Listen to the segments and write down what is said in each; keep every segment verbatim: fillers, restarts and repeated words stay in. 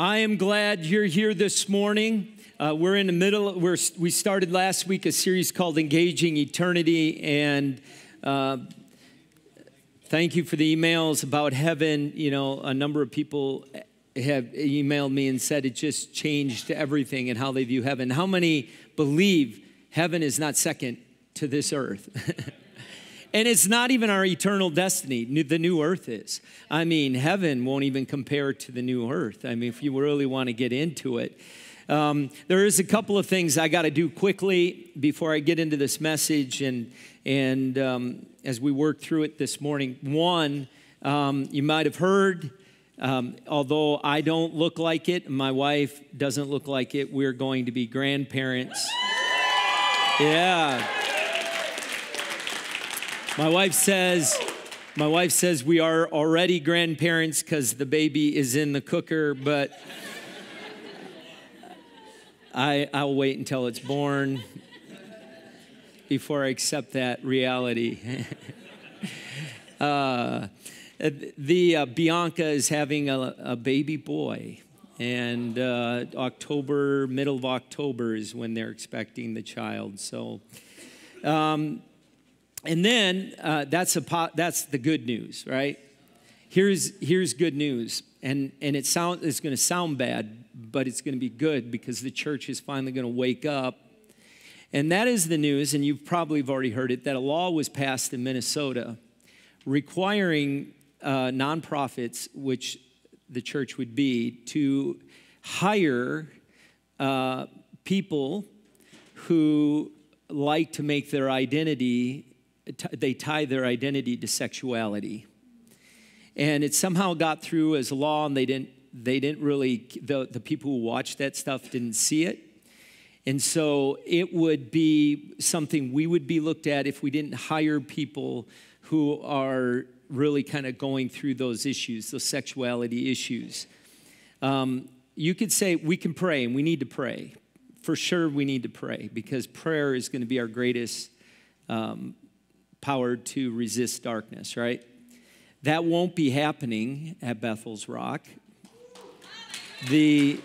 I am glad you're here this morning. Uh, we're in the middle, we're, we started last week a series called Engaging Eternity, and uh, thank you for the emails about heaven. You know, a number of people have emailed me and said it just changed everything and how they view heaven. How many believe heaven is not second to this earth? And it's not even our eternal destiny. The new earth is. I mean, heaven won't even compare to the new earth. I mean, if you really want to get into it. Um, there is a couple of things I got to do quickly before I get into this message and, and um, as we work through it this morning. One, um, you might have heard, um, although I don't look like it, my wife doesn't look like it, we're going to be grandparents. Yeah. My wife says, my wife says we are already grandparents because the baby is in the cooker, but I, I'll wait until it's born before I accept that reality. uh, the uh, Bianca is having a, a baby boy, and uh, October, middle of October is when they're expecting the child. So. Um, And then uh, that's a po- that's the good news, right? Here's here's good news, and and it sound it's going to sound bad, but it's going to be good because the church is finally going to wake up, and that is the news. And you've probably already heard it that a law was passed in Minnesota requiring uh, nonprofits, which the church would be, to hire uh, people who like to make their identity. They tie their identity to sexuality. And it somehow got through as a law, and they didn't, they didn't really, the, the people who watched that stuff didn't see it. And so it would be something we would be looked at if we didn't hire people who are really kind of going through those issues, those sexuality issues. Um, you could say we can pray, and we need to pray. For sure we need to pray, because prayer is going to be our greatest um power to resist darkness, right? That won't be happening at Bethel's Rock. The,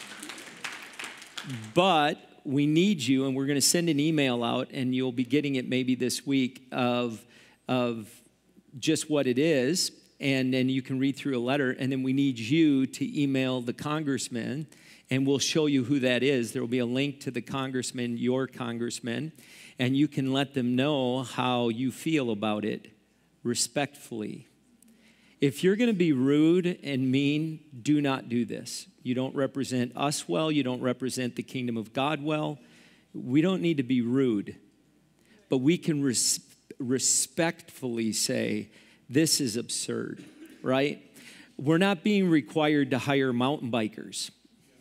but we need you, and we're going to send an email out, and you'll be getting it maybe this week of, of just what it is, and then you can read through a letter, and then we need you to email the congressman, and we'll show you who that is. There will be a link to the congressman, your congressman, and you can let them know how you feel about it respectfully. If you're going to be rude and mean, do not do this. You don't represent us well. You don't represent the kingdom of God well. We don't need to be rude, but we can res- respectfully say, this is absurd, right? We're not being required to hire mountain bikers.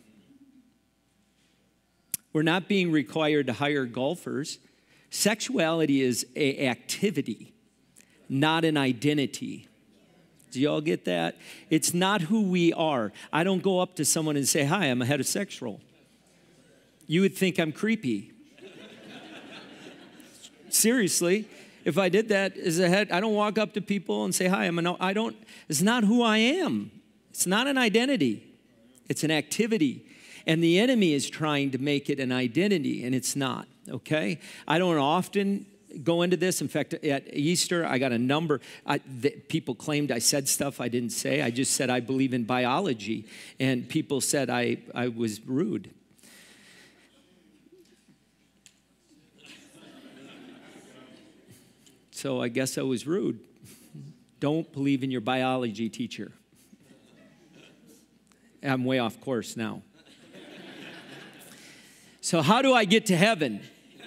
We're not being required to hire golfers. Sexuality is an activity, not an identity. Do you all get that? It's not who we are. I don't go up to someone and say, hi, I'm a heterosexual. You would think I'm creepy. Seriously, if I did that as a head, I don't walk up to people and say, hi, I'm a, I don't, it's not who I am. It's not an identity. It's an activity. And the enemy is trying to make it an identity, and it's not, okay? I don't often go into this. In fact, at Easter, I got a number. I, the, people claimed I said stuff I didn't say. I just said I believe in biology, and people said I, I was rude. So I guess I was rude. Don't believe in your biology teacher. I'm way off course now. So how do I get to heaven?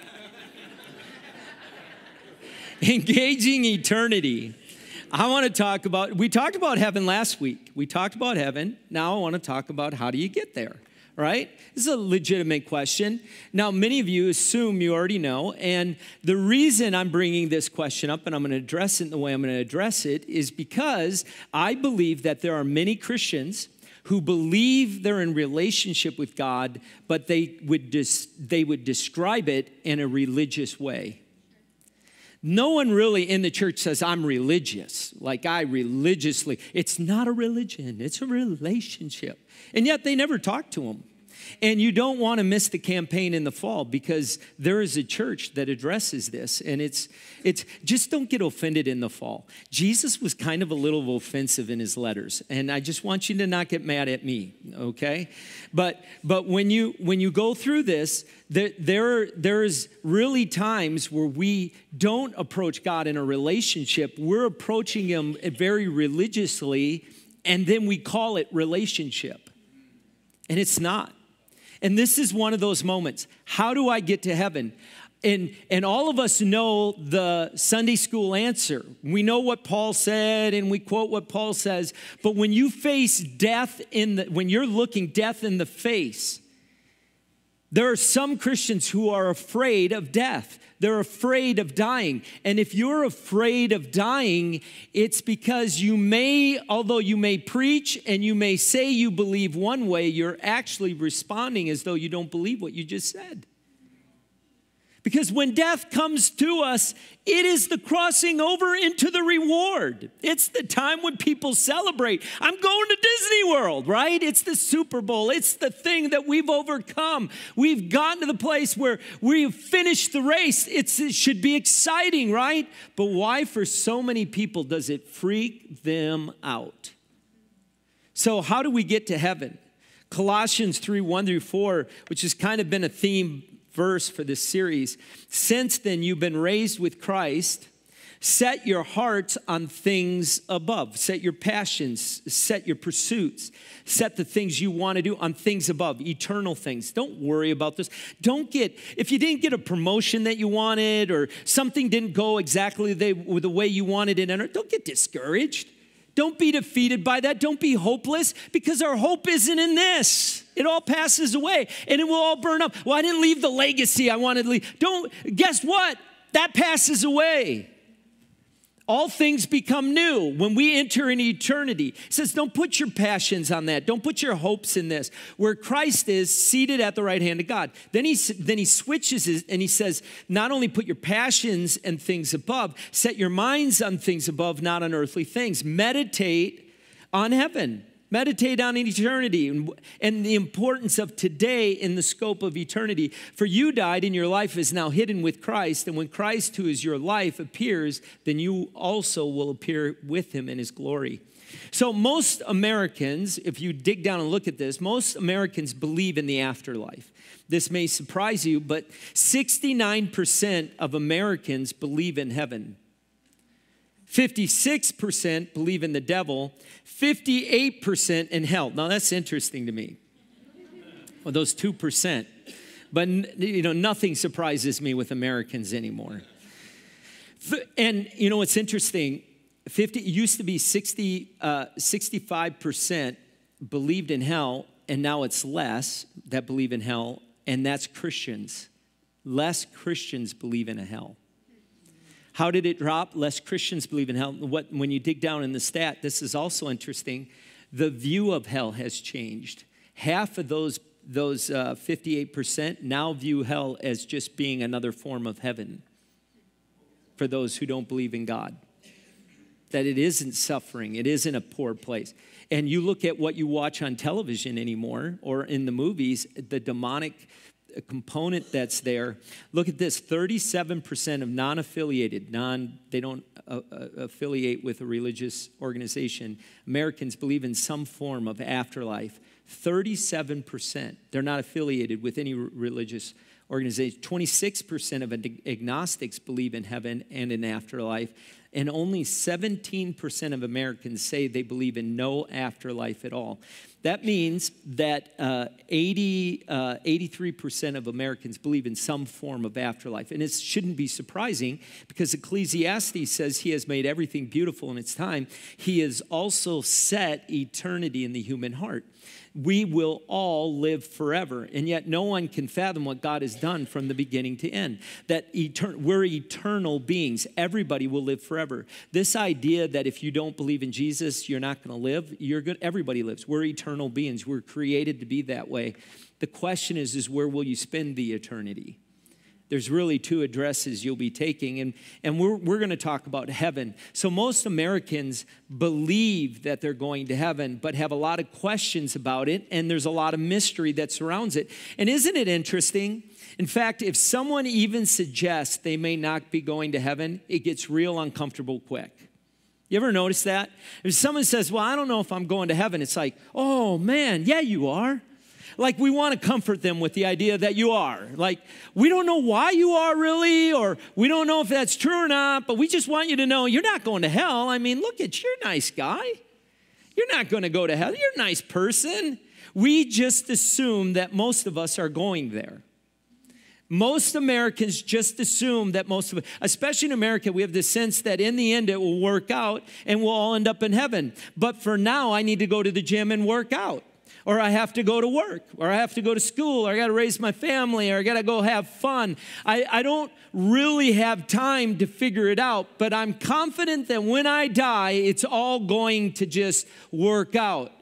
Engaging eternity. I want to talk about, we talked about heaven last week. We talked about heaven. Now I want to talk about how do you get there, right? This is a legitimate question. Now, many of you assume you already know, and the reason I'm bringing this question up, and I'm going to address it in the way I'm going to address it, is because I believe that there are many Christians who believe they're in relationship with God, but they would dis- they would describe it in a religious way. No one really in the church says, I'm religious, like I religiously. It's not a religion, it's a relationship. And yet they never talk to them. And you don't want to miss the campaign in the fall because there is a church that addresses this. And it's, it's just don't get offended in the fall. Jesus was kind of a little offensive in his letters. And I just want you to not get mad at me, okay? But but when you when you go through this, there, there there's really times where we don't approach God in a relationship. We're approaching him very religiously, and then we call it relationship. And it's not. And this is one of those moments. How do I get to heaven? And, and all of us know the Sunday school answer. We know what Paul said and we quote what Paul says. But when you face death in the, when you're looking death in the face, there are some Christians who are afraid of death. They're afraid of dying. And if you're afraid of dying, it's because you may, although you may preach and you may say you believe one way, you're actually responding as though you don't believe what you just said. Because when death comes to us, it is the crossing over into the reward. It's the time when people celebrate. I'm going to Disney World, right? It's the Super Bowl. It's the thing that we've overcome. We've gotten to the place where we've finished the race. It's, it should be exciting, right? But why for so many people does it freak them out? So how do we get to heaven? Colossians three, one through four, which has kind of been a theme verse for this series. Since then you've been raised with Christ. Set your hearts on things above. Set your passions, set your pursuits, set the things you want to do on things above, eternal things. Don't worry about this. Don't get, if you didn't get a promotion that you wanted or something didn't go exactly the, the way you wanted it, don't get discouraged. Don't be defeated by that. Don't be hopeless because our hope isn't in this. It all passes away and it will all burn up. Well, I didn't leave the legacy I wanted to leave. Don't, guess what? That passes away. All things become new when we enter in eternity. It says, don't put your passions on that. Don't put your hopes in this. Where Christ is seated at the right hand of God. Then he, then he switches it and he says, not only put your passions and things above, set your minds on things above, not on earthly things. Meditate on heaven. Meditate on eternity and, and the importance of today in the scope of eternity. For you died and your life is now hidden with Christ. And when Christ, who is your life, appears, then you also will appear with him in his glory. So most Americans, if you dig down and look at this, most Americans believe in the afterlife. This may surprise you, but sixty-nine percent of Americans believe in heaven. fifty-six percent believe in the devil, fifty-eight percent in hell. Now that's interesting to me. Well, those two percent. But you know, nothing surprises me with Americans anymore. And you know what's interesting? fifty it used to be sixty, uh, sixty-five percent believed in hell, and now it's less that believe in hell, and that's Christians. Less Christians believe in a hell. How did it drop? Less Christians believe in hell. What, when you dig down in the stat, this is also interesting. The view of hell has changed. Half of those, those uh, fifty-eight percent now view hell as just being another form of heaven for those who don't believe in God. That it isn't suffering. It isn't a poor place. And you look at what you watch on television anymore or in the movies, the demonic component that's there. Look at this, thirty-seven percent of non-affiliated, non, they don't uh, uh, affiliate with a religious organization. Americans believe in some form of afterlife. thirty-seven percent, they're not affiliated with any religious organization. twenty-six percent of agnostics believe in heaven and an afterlife. And only seventeen percent of Americans say they believe in no afterlife at all. That means that uh, eighty, uh, eighty-three percent of Americans believe in some form of afterlife. And it shouldn't be surprising because Ecclesiastes says he has made everything beautiful in its time. He has also set eternity in the human heart. We will all live forever, and yet no one can fathom what God has done from the beginning to end. That etern- we're eternal beings. Everybody will live forever. This idea that if you don't believe in Jesus, you're not going to live, you're good. Everybody lives. We're eternal beings. We're created to be that way. The question is, is where will you spend the eternity? there's really two addresses you'll be taking, and, and we're, we're going to talk about heaven. So most Americans believe that they're going to heaven, but have a lot of questions about it, and there's a lot of mystery that surrounds it. And isn't it interesting? In fact, if someone even suggests they may not be going to heaven, it gets real uncomfortable quick. You ever notice that? If someone says, well, I don't know if I'm going to heaven, it's like, oh man, yeah, you are. Like, we want to comfort them with the idea that you are. Like, we don't know why you are really, or we don't know if that's true or not, but we just want you to know you're not going to hell. I mean, look at you, you're a nice guy. You're not going to go to hell. You're a nice person. We just assume that most of us are going there. Most Americans just assume that most of us, especially in America, we have the sense that in the end it will work out and we'll all end up in heaven. But for now, I need to go to the gym and work out. Or I have to go to work, or I have to go to school, or I got to raise my family, or I got to go have fun. I, I don't really have time to figure it out, but I'm confident that when I die, it's all going to just work out.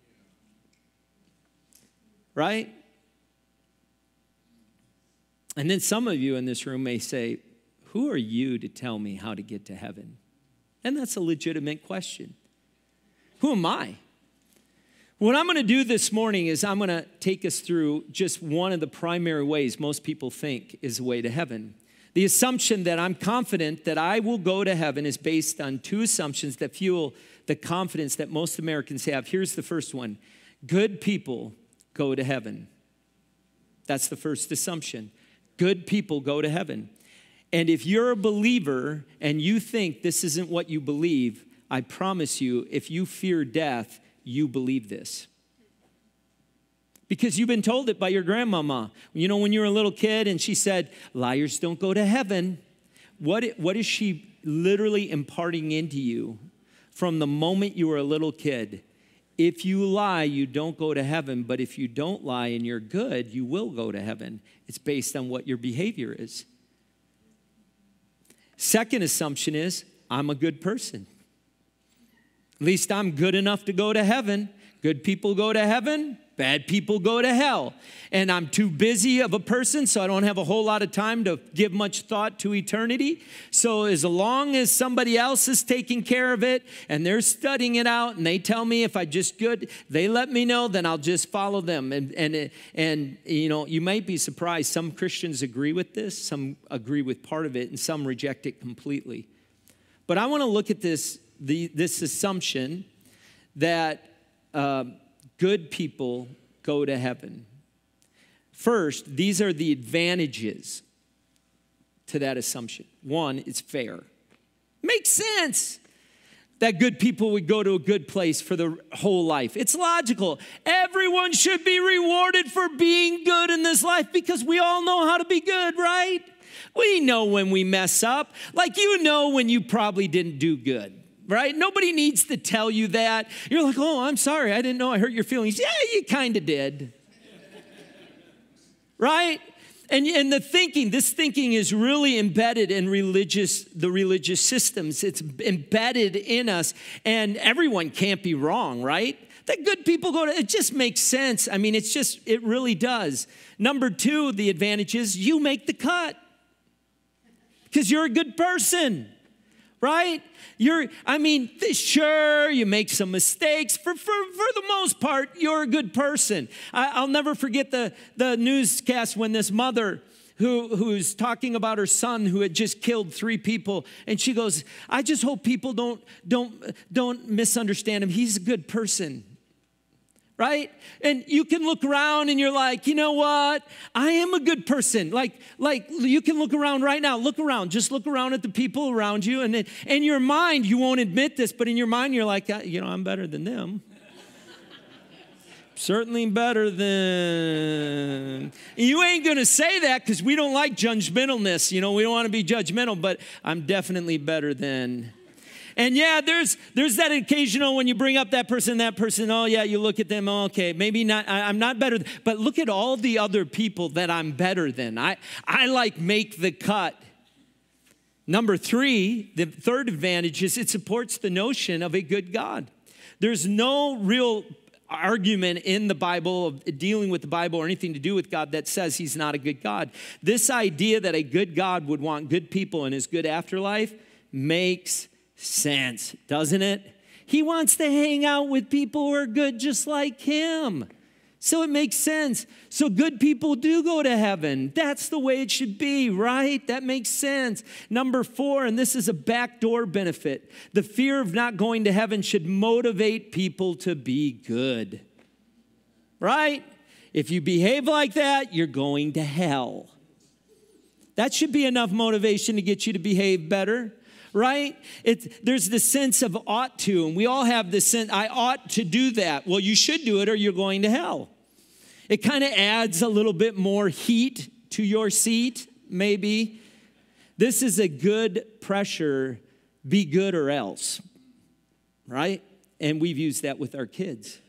Right? And then some of you in this room may say, who are you to tell me how to get to heaven? And that's a legitimate question. Who am I? What I'm going to do this morning is I'm going to take us through just one of the primary ways most people think is the way to heaven. The assumption that I'm confident that I will go to heaven is based on two assumptions that fuel the confidence that most Americans have. Here's the first one. Good people go to heaven. That's the first assumption. Good people go to heaven. And if you're a believer and you think this isn't what you believe, I promise you, if you fear death, you believe this. Because you've been told it by your grandmama. You know, when you were a little kid and she said, liars don't go to heaven. What, what is she literally imparting into you from the moment you were a little kid? If you lie, you don't go to heaven. But if you don't lie and you're good, you will go to heaven. It's based on what your behavior is. Second assumption is, I'm a good person. At least I'm good enough to go to heaven. Good people go to heaven. Bad people go to hell. And I'm too busy of a person, so I don't have a whole lot of time to give much thought to eternity. So as long as somebody else is taking care of it and they're studying it out and they tell me if I just good, they let me know, then I'll just follow them. And, and, and you know, you might be surprised. Some Christians agree with this. Some agree with part of it, and some reject it completely. But I want to look at this The, this assumption that uh, good people go to heaven. First, these are the advantages to that assumption. One, it's fair. Makes sense that good people would go to a good place for their whole life. It's logical. Everyone should be rewarded for being good in this life because we all know how to be good, right? We know when we mess up. Like you know when you probably didn't do good. Right? Nobody needs to tell you that. You're like, oh, I'm sorry. I didn't know I hurt your feelings. Yeah, you kind of did. Right? And, and the thinking, this thinking is really embedded in religious, the religious systems. It's embedded in us. And everyone can't be wrong, right? That good people go to, it just makes sense. I mean, it's just, it really does. Number two, the advantage is you make the cut. Because you're a good person. Right? You're, I mean, sure, you make some mistakes. For, for, for the most part, you're a good person. I, I'll never forget the, the newscast when this mother who, who's talking about her son who had just killed three people. And she goes, I just hope people don't, don't, don't misunderstand him. He's a good person. Right? And you can look around and you're like, you know what? I am a good person. Like, like you can look around right now. Look around. Just look around at the people around you. And in your mind, you won't admit this, but in your mind, you're like, you know, I'm better than them. Certainly better than. You ain't going to say that because we don't like judgmentalness. You know, we don't want to be judgmental, but I'm definitely better than. And yeah, there's there's that occasional when you bring up that person, that person, oh yeah, you look at them, oh, okay, maybe not, I, I'm not better, but look at all the other people that I'm better than. I, I like make the cut. Number three, the third advantage is it supports the notion of a good God. There's no real argument in the Bible of dealing with the Bible or anything to do with God that says he's not a good God. This idea that a good God would want good people in his good afterlife makes sense, doesn't it? He wants to hang out with people who are good just like him. So it makes sense. So good people do go to heaven. That's the way it should be, right? That makes sense. Number four, and this is a backdoor benefit. The fear of not going to heaven should motivate people to be good, right? If you behave like that, you're going to hell. That should be enough motivation to get you to behave better. Right? It, there's the sense of ought to, and we all have this sense, I ought to do that. Well, you should do it or you're going to hell. It kind of adds a little bit more heat to your seat, maybe. This is a good pressure, be good or else, right? And we've used that with our kids.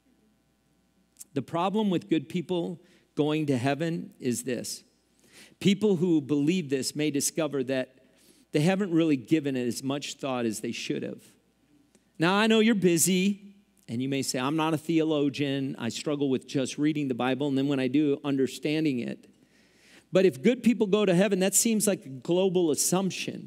The problem with good people going to heaven is this. People who believe this may discover that they haven't really given it as much thought as they should have. Now, I know you're busy, and you may say, I'm not a theologian. I struggle with just reading the Bible, and then when I do, understanding it. But if good people go to heaven, that seems like a global assumption.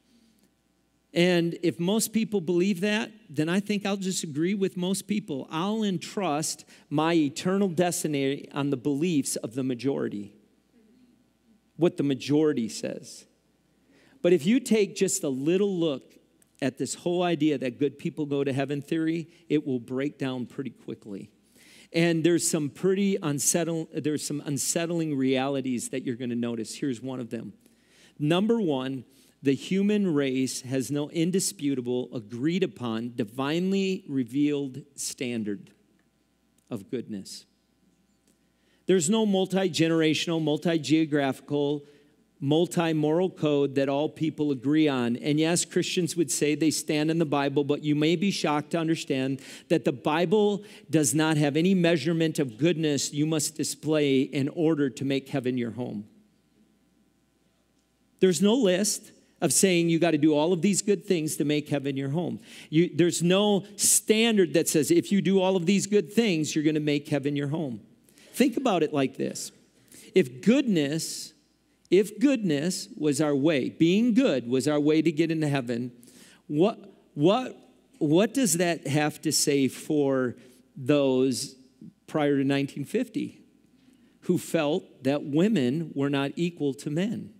And if most people believe that, then I think I'll just agree with most people. I'll entrust my eternal destiny on the beliefs of the majority, what the majority says. But if you take just a little look at this whole idea that good people go to heaven theory, it will break down pretty quickly. And there's some pretty unsettling, there's some unsettling realities that you're going to notice. Here's one of them. Number one, the human race has no indisputable, agreed upon, divinely revealed standard of goodness. There's no multi-generational, multi-geographical, multi-moral code that all people agree on. And yes, Christians would say they stand in the Bible, but you may be shocked to understand that the Bible does not have any measurement of goodness you must display in order to make heaven your home. There's no list of saying you got to do all of these good things to make heaven your home. You, there's no standard that says if you do all of these good things, you're going to make heaven your home. Think about it like this. If goodness... If goodness was our way, being good was our way to get into heaven, what, what, what does that have to say for those prior to nineteen fifty who felt that women were not equal to men?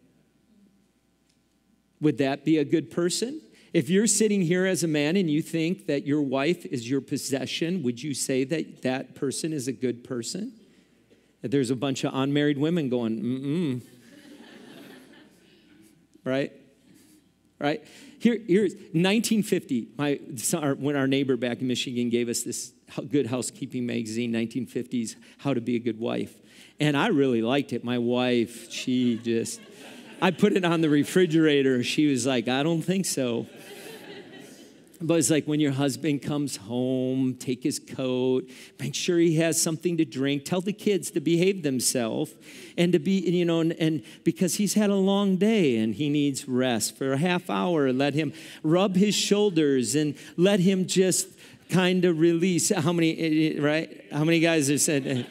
Would that be a good person? If you're sitting here as a man and you think that your wife is your possession, would you say that that person is a good person? There's a bunch of unmarried women going, mm-mm. Right? Right? Here, here's nineteen fifty. My, when our neighbor back in Michigan gave us this Good Housekeeping magazine, nineteen fifties, How to Be a Good Wife. And I really liked it. My wife, she just, I put it on the refrigerator. She was like, I don't think so. But it's like when your husband comes home, take his coat, make sure he has something to drink, tell the kids to behave themselves and to be, you know, and, and because he's had a long day and he needs rest for a half hour, let him rub his shoulders and let him just kind of release. How many, right? How many guys have said,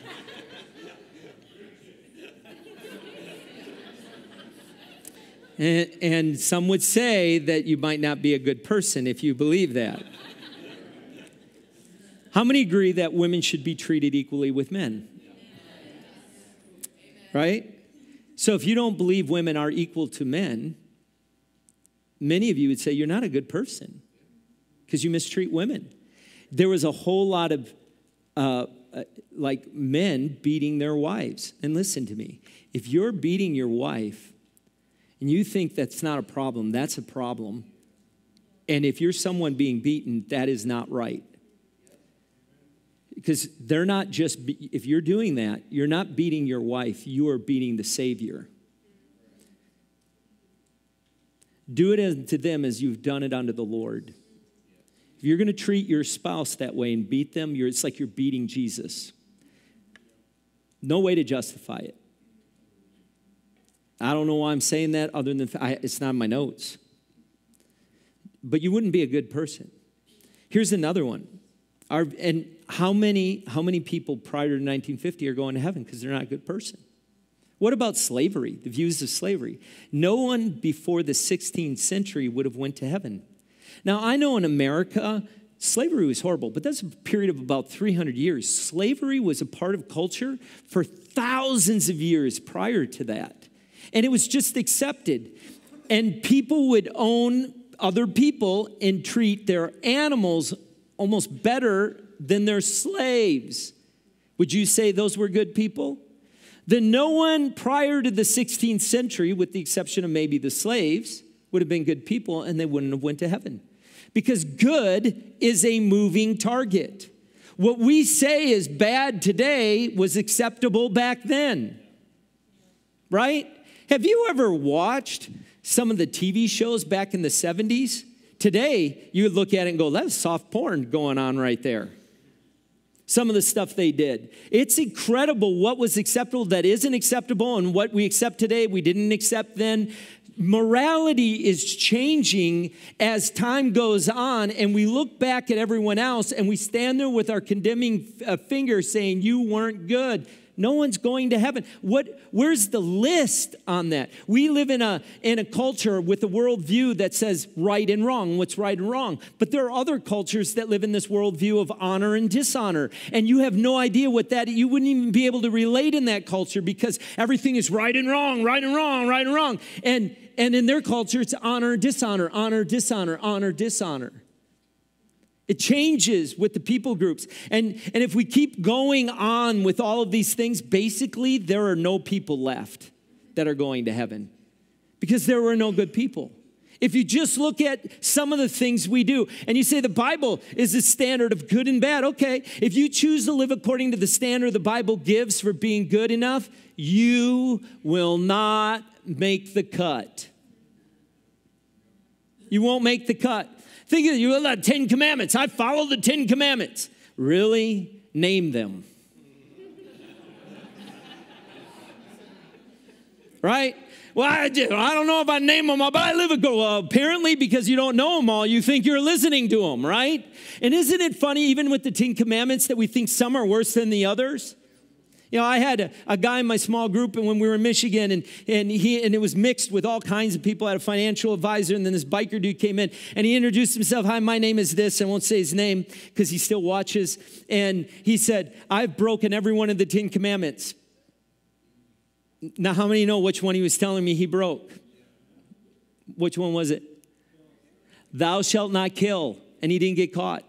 And, and some would say that you might not be a good person if you believe that. How many agree that women should be treated equally with men? Right? So if you don't believe women are equal to men, many of you would say you're not a good person because you mistreat women. There was a whole lot of uh, uh, like men beating their wives. And listen to me. If you're beating your wife, and you think that's not a problem, that's a problem. And if you're someone being beaten, that is not right. Because they're not just, be- if you're doing that, you're not beating your wife, you are beating the Savior. Do it to them as you've done it unto the Lord. If you're going to treat your spouse that way and beat them, you're, it's like you're beating Jesus. No way to justify it. I don't know why I'm saying that other than I, it's not in my notes. But you wouldn't be a good person. Here's another one. Our, and how many, how many people prior to nineteen fifty are going to heaven because they're not a good person? What about slavery, the views of slavery? No one before the sixteenth century would have went to heaven. Now, I know in America, slavery was horrible, but that's a period of about three hundred years. Slavery was a part of culture for thousands of years prior to that. And it was just accepted. And people would own other people and treat their animals almost better than their slaves. Would you say those were good people? Then no one prior to the sixteenth century, with the exception of maybe the slaves, would have been good people, and they wouldn't have went to heaven. Because good is a moving target. What we say is bad today was acceptable back then. Right? Have you ever watched some of the T V shows back in the seventies? Today, you would look at it and go, that's soft porn going on right there. Some of the stuff they did. It's incredible what was acceptable that isn't acceptable, and what we accept today we didn't accept then. Morality is changing as time goes on, and we look back at everyone else and we stand there with our condemning uh, finger saying, you weren't good. No one's going to heaven. What? Where's the list on that? We live in a, in a culture with a worldview that says right and wrong, what's right and wrong. But there are other cultures that live in this worldview of honor and dishonor. And you have no idea what that, you wouldn't even be able to relate in that culture because everything is right and wrong, right and wrong, right and wrong. And, and in their culture, it's honor, dishonor, honor, dishonor, honor, dishonor. It changes with the people groups. And, and if we keep going on with all of these things, basically there are no people left that are going to heaven because there were no good people. If you just look at some of the things we do and you say the Bible is the standard of good and bad, okay, if you choose to live according to the standard the Bible gives for being good enough, you will not make the cut. You won't make the cut. Think of it, you have the Ten Commandments. I follow the Ten Commandments. Really? Name them. Right? Well, I, just, I don't know if I name them all, but I live a go. Well, apparently, because you don't know them all, you think you're listening to them, right? And isn't it funny, even with the Ten Commandments, that we think some are worse than the others? You know, I had a, a guy in my small group, and when we were in Michigan, and, and he and it was mixed with all kinds of people. I had a financial advisor, and then this biker dude came in, and he introduced himself. Hi, my name is this. I won't say his name because he still watches. And he said, I've broken every one of the Ten Commandments. Now, how many know which one he was telling me he broke? Which one was it? Thou shalt not kill. And he didn't get caught.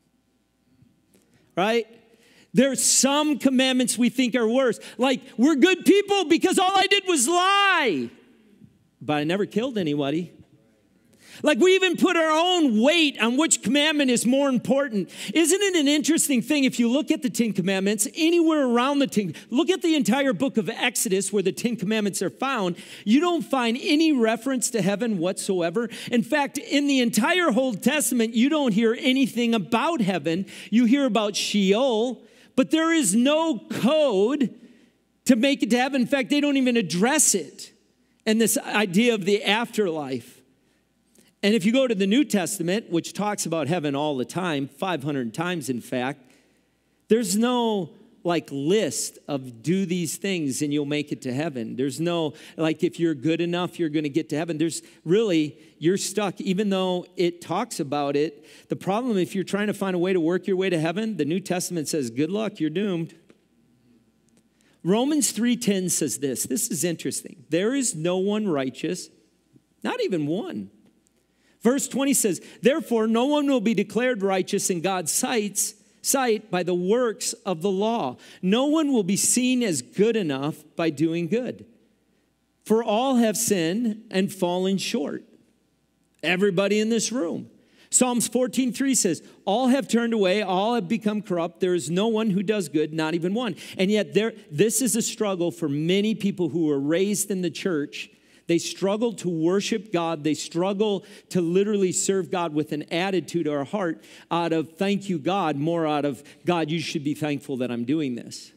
Right? There's some commandments we think are worse. Like, we're good people because all I did was lie. But I never killed anybody. Like, we even put our own weight on which commandment is more important. Isn't it an interesting thing if you look at the Ten Commandments, anywhere around the Ten, look at the entire book of Exodus where the Ten Commandments are found, you don't find any reference to heaven whatsoever. In fact, in the entire Old Testament, you don't hear anything about heaven. You hear about Sheol, but there is no code to make it to heaven. In fact, they don't even address it and this idea of the afterlife. And if you go to the New Testament, which talks about heaven all the time, five hundred times in fact, there's no like list of do these things and you'll make it to heaven. There's no like if you're good enough, you're going to get to heaven. There's really, you're stuck even though it talks about it. The problem if you're trying to find a way to work your way to heaven, the New Testament says, good luck, you're doomed. Romans three ten says this. This is interesting. There is no one righteous, not even one. Verse twenty says, therefore, no one will be declared righteous in God's sight, sight by the works of the law. No one will be seen as good enough by doing good. For all have sinned and fallen short. Everybody in this room. Psalms fourteen three says, all have turned away, all have become corrupt. There is no one who does good, not even one. And yet there, this is a struggle for many people who were raised in the church. They struggle to worship God. They struggle to literally serve God with an attitude or a heart out of thank you, God, more out of God, you should be thankful that I'm doing this.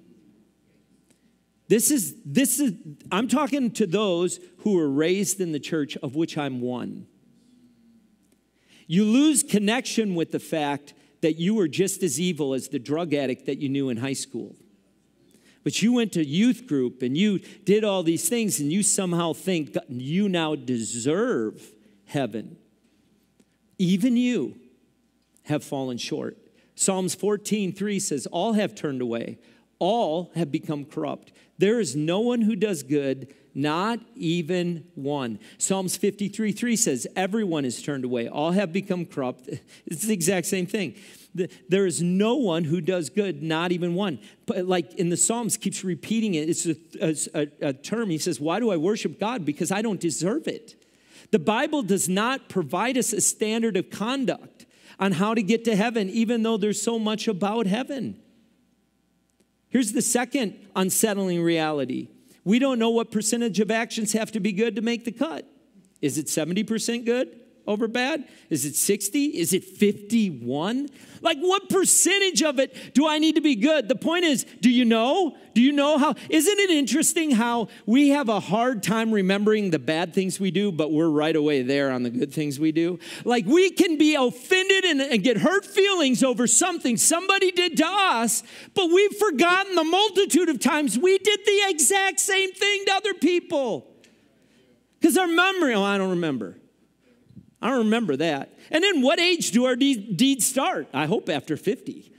This is, this is, I'm talking to those who were raised in the church, of which I'm one. You lose connection with the fact that you were just as evil as the drug addict that you knew in high school. But you went to youth group and you did all these things and you somehow think you now deserve heaven. Even you have fallen short. Psalms fourteen three says, all have turned away. All have become corrupt. There is no one who does good, not even one. Psalms fifty-three three says, everyone is turned away. All have become corrupt. It's the exact same thing. There is no one who does good, not even one. But like in the Psalms, keeps repeating it. It's a, a, a term. He says, why do I worship God? Because I don't deserve it. The Bible does not provide us a standard of conduct on how to get to heaven, even though there's so much about heaven. Here's the second unsettling reality. We don't know what percentage of actions have to be good to make the cut. Is it seventy percent good over bad? Is it sixty? Is it fifty-one? Like, what percentage of it do I need to be good? The point is, do you know? Do you know how? Isn't it interesting how we have a hard time remembering the bad things we do, but we're right away there on the good things we do? Like, we can be offended and, and get hurt feelings over something somebody did to us, but we've forgotten the multitude of times we did the exact same thing to other people. Because our memory, oh, I don't remember. I don't remember that. And then what age do our de- deeds start? I hope after fifty.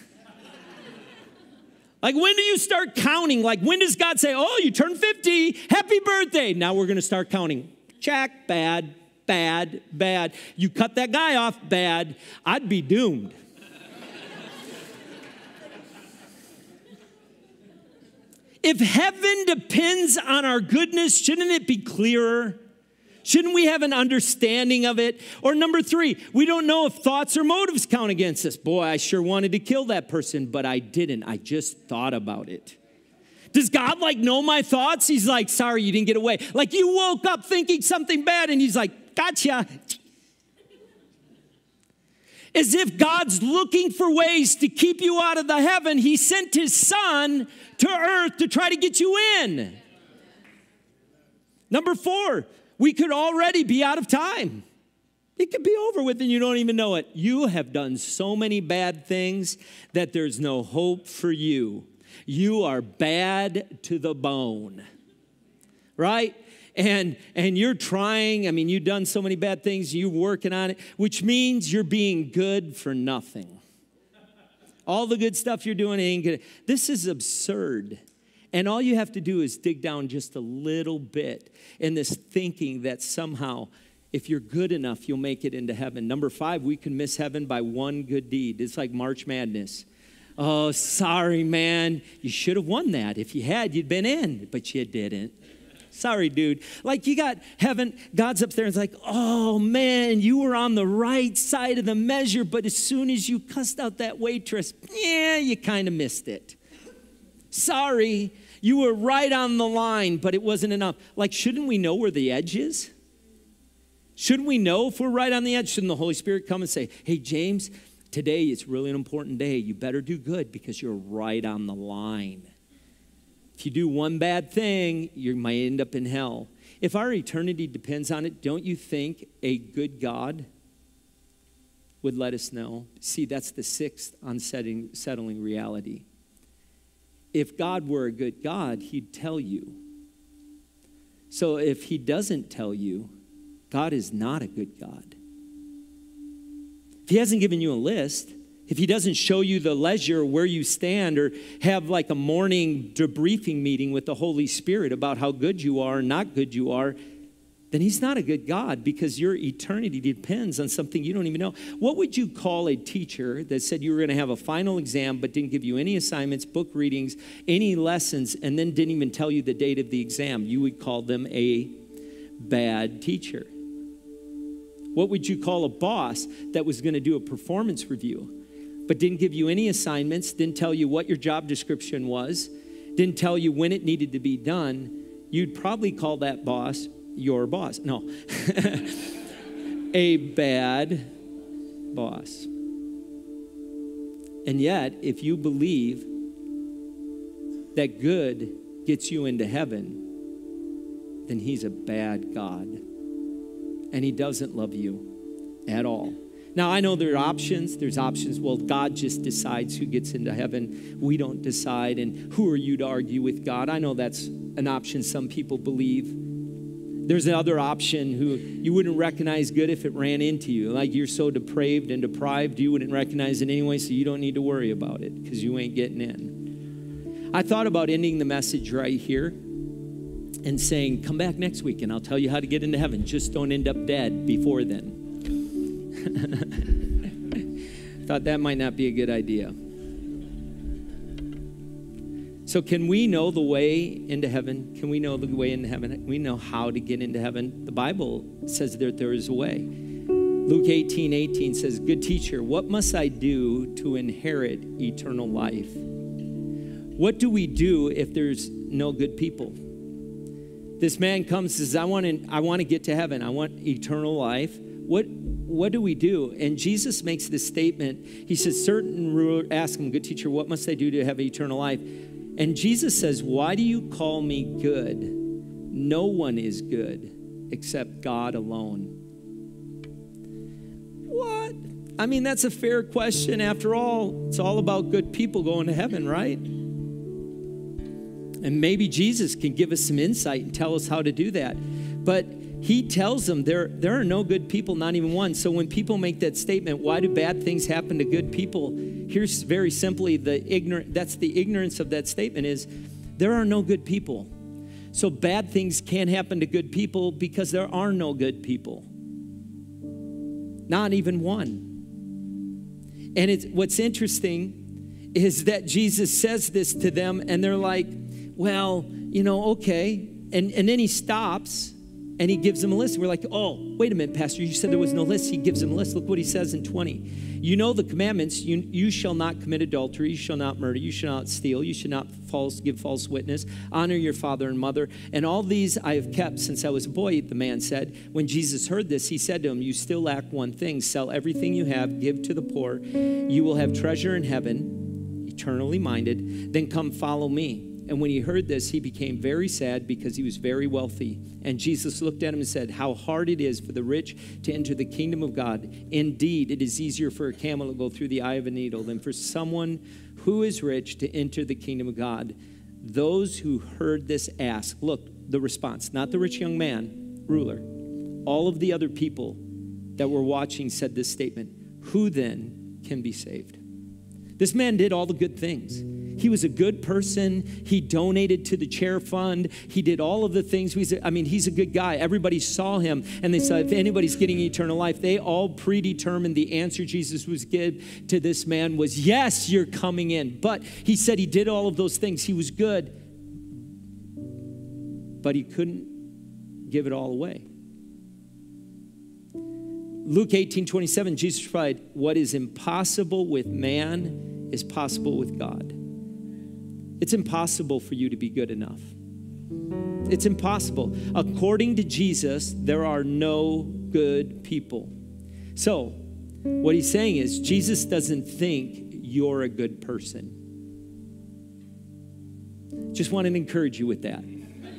Like, when do you start counting? Like, when does God say, oh, you turned fifty, happy birthday. Now we're going to start counting. Check, bad, bad, bad. You cut that guy off, bad. I'd be doomed. If heaven depends on our goodness, shouldn't it be clearer? Shouldn't we have an understanding of it? Or number three, we don't know if thoughts or motives count against us. Boy, I sure wanted to kill that person, but I didn't. I just thought about it. Does God like know my thoughts? He's like, sorry, you didn't get away. Like, you woke up thinking something bad and he's like, gotcha. As if God's looking for ways to keep you out of the heaven. He sent his son to earth to try to get you in. Number four, we could already be out of time. It could be over with and you don't even know it. You have done so many bad things that there's no hope for you. You are bad to the bone, right? And, and you're trying, I mean, you've done so many bad things, you're working on it, which means you're being good for nothing. All the good stuff you're doing ain't good. This is absurd. And all you have to do is dig down just a little bit in this thinking that somehow, if you're good enough, you'll make it into heaven. Number five, we can miss heaven by one good deed. It's like March Madness. Oh, sorry, man. You should have won that. If you had, you'd been in, but you didn't. Sorry, dude. Like, you got heaven, God's up there and it's like, oh, man, you were on the right side of the measure, but as soon as you cussed out that waitress, yeah, you kind of missed it. Sorry, you were right on the line, but it wasn't enough. Like, shouldn't we know where the edge is? Shouldn't we know if we're right on the edge? Shouldn't the Holy Spirit come and say, hey, James, today is really an important day. You better do good because you're right on the line. If you do one bad thing, you might end up in hell. If our eternity depends on it, don't you think a good God would let us know? See, that's the sixth unsettling settling reality. If God were a good God, he'd tell you. So if he doesn't tell you, God is not a good God. If he hasn't given you a list, if he doesn't show you the ledger where you stand or have like a morning debriefing meeting with the Holy Spirit about how good you are and not good you are, then he's not a good God because your eternity depends on something you don't even know. What would you call a teacher that said you were going to have a final exam but didn't give you any assignments, book readings, any lessons, and then didn't even tell you the date of the exam? You would call them a bad teacher. What would you call a boss that was going to do a performance review but didn't give you any assignments, didn't tell you what your job description was, didn't tell you when it needed to be done? You'd probably call that boss your boss. No. A bad boss. And yet, if you believe that good gets you into heaven, then he's a bad God. And he doesn't love you at all. Now, I know there are options. There's options. Well, God just decides who gets into heaven. We don't decide. And who are you to argue with God? I know that's an option some people believe. There's another option who you wouldn't recognize good if it ran into you. Like you're so depraved and deprived, you wouldn't recognize it anyway, so you don't need to worry about it because you ain't getting in. I thought about ending the message right here and saying, come back next week and I'll tell you how to get into heaven. Just don't end up dead before then. Thought that might not be a good idea. So can we know the way into heaven? Can we know the way into heaven? Can we know how to get into heaven? The Bible says that there is a way. Luke eighteen eighteen says, good teacher, what must I do to inherit eternal life? What do we do if there's no good people? This man comes and says, I want to, I want to get to heaven. I want eternal life. What What do we do? And Jesus makes this statement. He says, certain ruler, ask him, good teacher, what must I do to have eternal life? And Jesus says, why do you call me good? No one is good except God alone. What? I mean, that's a fair question. After all, it's all about good people going to heaven, right? And maybe Jesus can give us some insight and tell us how to do that. But he tells them there, there are no good people, not even one. So when people make that statement, why do bad things happen to good people? Here's very simply the ignorant, that's the ignorance of that statement is there are no good people. So bad things can't happen to good people because there are no good people. Not even one. And it's, what's interesting is that Jesus says this to them and they're like, well, you know, okay. And, and then he stops. And he gives them a list. We're like, oh, wait a minute, Pastor. You said there was no list. He gives them a list. Look what he says in twenty. You know the commandments. You, you shall not commit adultery. You shall not murder. You shall not steal. You shall not false, give false witness. Honor your father and mother. And all these I have kept since I was a boy, the man said. When Jesus heard this, he said to him, you still lack one thing. Sell everything you have. Give to the poor. You will have treasure in heaven, eternally minded. Then come follow me. And when he heard this, he became very sad because he was very wealthy. And Jesus looked at him and said, how hard it is for the rich to enter the kingdom of God. Indeed, it is easier for a camel to go through the eye of a needle than for someone who is rich to enter the kingdom of God. Those who heard this asked, look, the response, not the rich young man, ruler. All of the other people that were watching said this statement, who then can be saved? This man did all the good things. He was a good person. He donated to the chair fund. He did all of the things. I mean, he's a good guy. Everybody saw him, and they said, if anybody's getting eternal life, they all predetermined the answer Jesus was give to this man was, yes, you're coming in. But he said he did all of those things. He was good, but he couldn't give it all away. Luke eighteen twenty-seven, Jesus replied, what is impossible with man is possible with God. It's impossible for you to be good enough. It's impossible. According to Jesus, there are no good people. So, what he's saying is, Jesus doesn't think you're a good person. Just want to encourage you with that.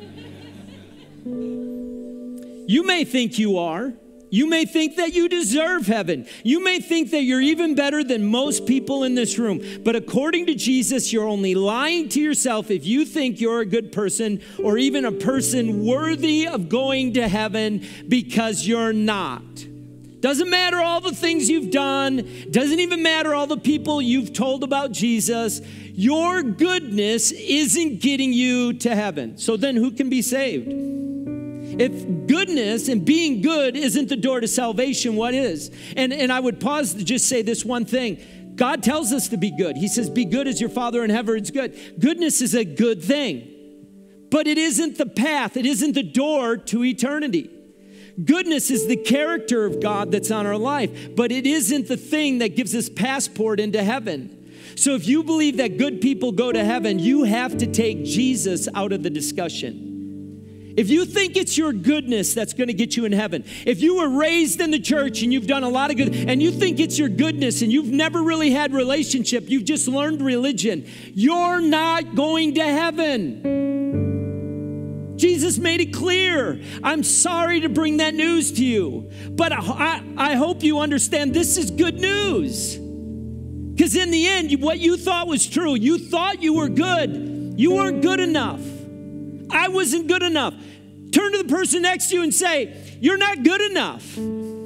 You may think you are. You may think that you deserve heaven. You may think that you're even better than most people in this room. But according to Jesus, you're only lying to yourself if you think you're a good person or even a person worthy of going to heaven, because you're not. Doesn't matter all the things you've done. Doesn't even matter all the people you've told about Jesus. Your goodness isn't getting you to heaven. So then who can be saved? If goodness and being good isn't the door to salvation, what is? And, and I would pause to just say this one thing. God tells us to be good. He says, be good as your Father in heaven is good. Goodness is a good thing, but it isn't the path. It isn't the door to eternity. Goodness is the character of God that's on our life, but it isn't the thing that gives us passport into heaven. So if you believe that good people go to heaven, you have to take Jesus out of the discussion. If you think it's your goodness that's going to get you in heaven, if you were raised in the church and you've done a lot of good, and you think it's your goodness and you've never really had relationship, you've just learned religion, you're not going to heaven. Jesus Jesus made it clear. I'm sorry to bring that news to you, but I, I hope you understand this is good news. Because in the end, what you thought was true, you thought you were good. You weren't good enough. I wasn't good enough. Turn to the person next to you and say, you're not good enough.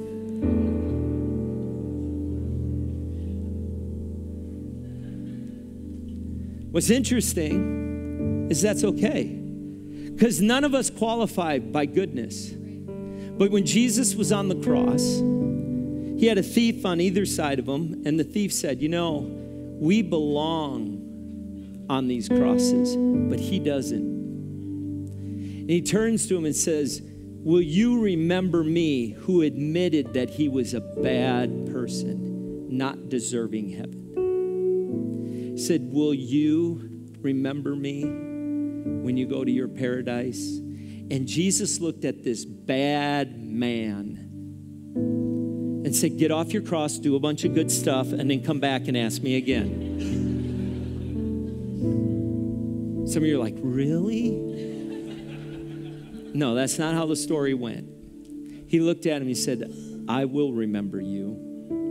What's interesting is that's okay, because none of us qualify by goodness. But when Jesus was on the cross, he had a thief on either side of him, and the thief said, you know, we belong on these crosses, but he doesn't. And he turns to him and says, will you remember me, who admitted that he was a bad person, not deserving heaven? He said, will you remember me when you go to your paradise? And Jesus looked at this bad man and said, get off your cross, do a bunch of good stuff, and then come back and ask me again. Some of you are like, really? No, that's not how the story went. He looked at him, he said, I will remember you.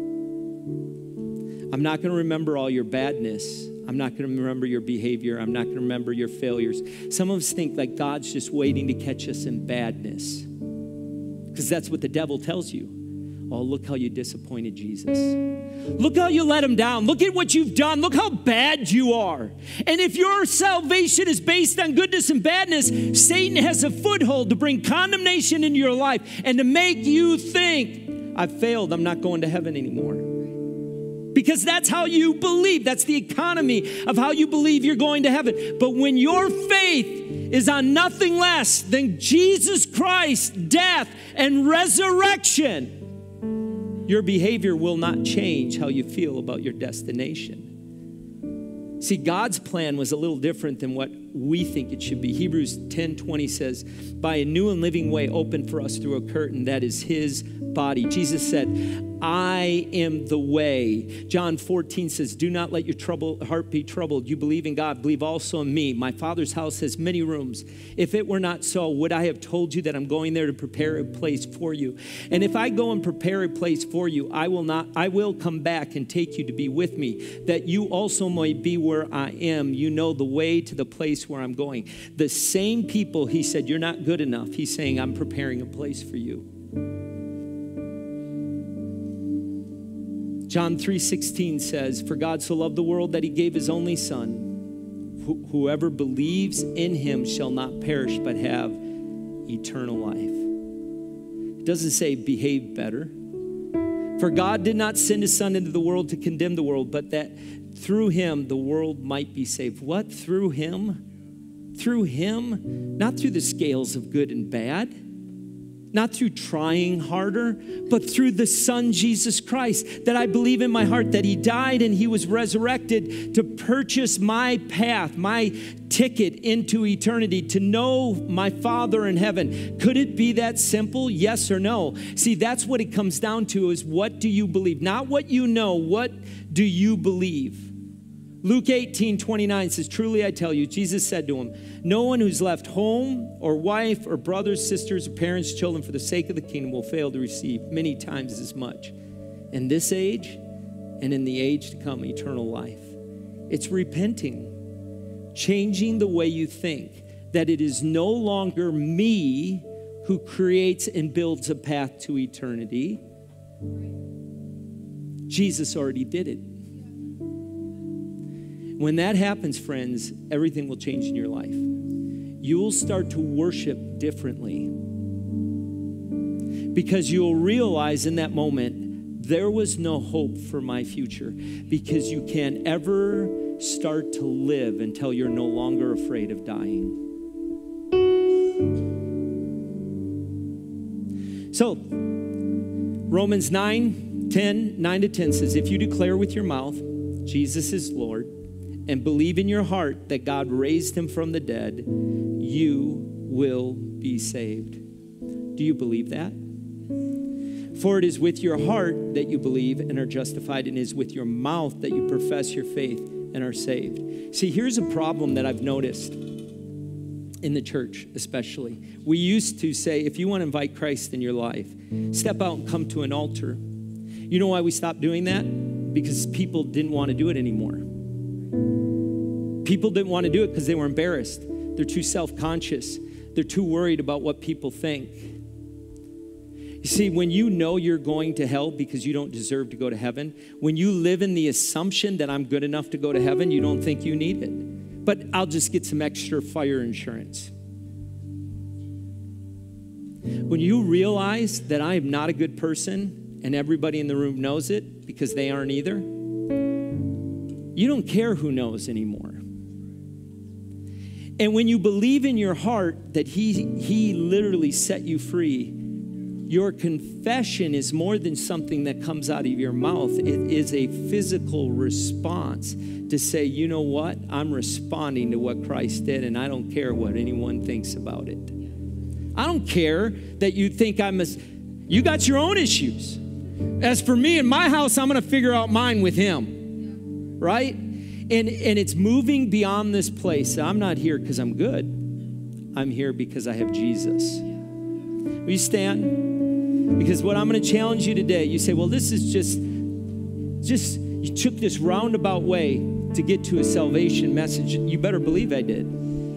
I'm not going to remember all your badness. I'm not going to remember your behavior. I'm not going to remember your failures. Some of us think like God's just waiting to catch us in badness, because that's what the devil tells you. Oh, look how you disappointed Jesus. Look how you let him down. Look at what you've done. Look how bad you are. And if your salvation is based on goodness and badness, Satan has a foothold to bring condemnation into your life and to make you think, I've failed. I'm not going to heaven anymore. Because that's how you believe. That's the economy of how you believe you're going to heaven. But when your faith is on nothing less than Jesus Christ's death and resurrection, your behavior will not change how you feel about your destination. See, God's plan was a little different than what we think it should be. Hebrews ten twenty says, by a new and living way opened for us through a curtain that is his body. Jesus said, I am the way. John fourteen says, do not let your trouble, heart be troubled. You believe in God, believe also in me. My Father's house has many rooms. If it were not so, would I have told you that I'm going there to prepare a place for you? And if I go and prepare a place for you, I will not, I will come back and take you to be with me, that you also might be where I am. You know the way to the place where I'm going. The same people, he said, you're not good enough. He's saying, I'm preparing a place for you. John three sixteen says, for God so loved the world that he gave his only son. Wh- whoever believes in him shall not perish but have eternal life. It doesn't say behave better. For God did not send his son into the world to condemn the world, but that through him the world might be saved. What? Through him? Through him? Not through the scales of good and bad. Not through trying harder, but through the Son, Jesus Christ, that I believe in my heart that he died and he was resurrected to purchase my path, my ticket into eternity, to know my Father in heaven. Could it be that simple? Yes or no? See, that's what it comes down to, is what do you believe? Not what you know, what do you believe? Luke eighteen twenty-nine says, truly I tell you, Jesus said to him, no one who's left home or wife or brothers, sisters, or parents, children for the sake of the kingdom will fail to receive many times as much in this age and in the age to come, eternal life. It's repenting, changing the way you think, that it is no longer me who creates and builds a path to eternity. Jesus already did it. When that happens, friends, everything will change in your life. You will start to worship differently, because you'll realize in that moment, there was no hope for my future, because you can't ever start to live until you're no longer afraid of dying. So, Romans nine, ten, nine to ten says, if you declare with your mouth, Jesus is Lord, and believe in your heart that God raised him from the dead, you will be saved. Do you believe that? For it is with your heart that you believe and are justified, and it is with your mouth that you profess your faith and are saved. See, here's a problem that I've noticed. in the church especially. We used to say, if you want to invite Christ in your life, step out and come to an altar. You know why we stopped doing that? Because people didn't want to do it anymore. People didn't want to do it because they were embarrassed. They're too self-conscious. They're too worried about what people think. You see, when you know you're going to hell because you don't deserve to go to heaven, when you live in the assumption that I'm good enough to go to heaven, you don't think you need it. But I'll just get some extra fire insurance. When you realize that I am not a good person and everybody in the room knows it because they aren't either, you don't care who knows anymore. And when you believe in your heart that he, he literally set you free, your confession is more than something that comes out of your mouth. It is a physical response to say, you know what? I'm responding to what Christ did, and I don't care what anyone thinks about it. I don't care that you think I'm a... You got your own issues. As for me and my house, I'm going to figure out mine with him. Right? And, and it's moving beyond this place. I'm not here because I'm good. I'm here because I have Jesus. Will you stand? Because what I'm going to challenge you today, you say, well, this is just, just, you took this roundabout way to get to a salvation message. You better believe I did.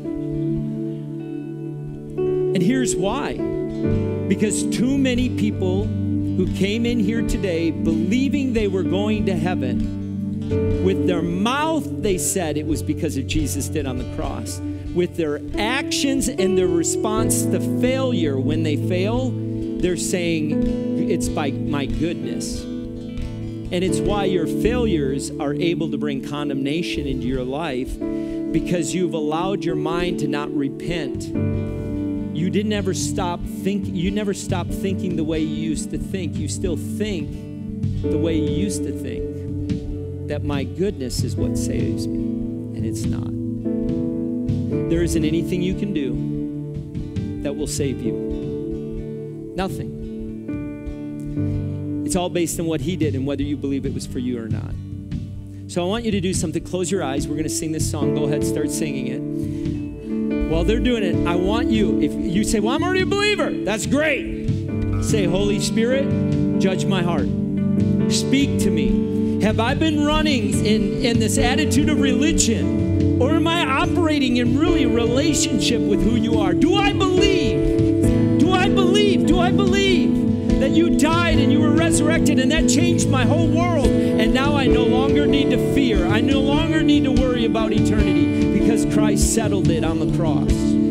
And here's why. Because too many people who came in here today believing they were going to heaven, with their mouth, they said it was because of Jesus did on the cross. With their actions and their response to failure, when they fail, they're saying it's by my goodness. And it's why your failures are able to bring condemnation into your life, because you've allowed your mind to not repent. You didn't ever stop thinking, you never stopped thinking the way you used to think. You still think the way you used to think. That my goodness is what saves me, and it's not. There isn't anything you can do that will save you. Nothing. It's all based on what he did and whether you believe it was for you or not. So I want you to do something. Close your eyes. We're going to sing this song. Go ahead, start singing it. While they're doing it, I want you, if you say, well, I'm already a believer, that's great. Say, Holy Spirit, judge my heart. Speak to me. Have I been running in, in this attitude of religion? Or am I operating in really a relationship with who you are? Do I believe? Do I believe? Do I believe that you died and you were resurrected and that changed my whole world? And now I no longer need to fear. I no longer need to worry about eternity because Christ settled it on the cross.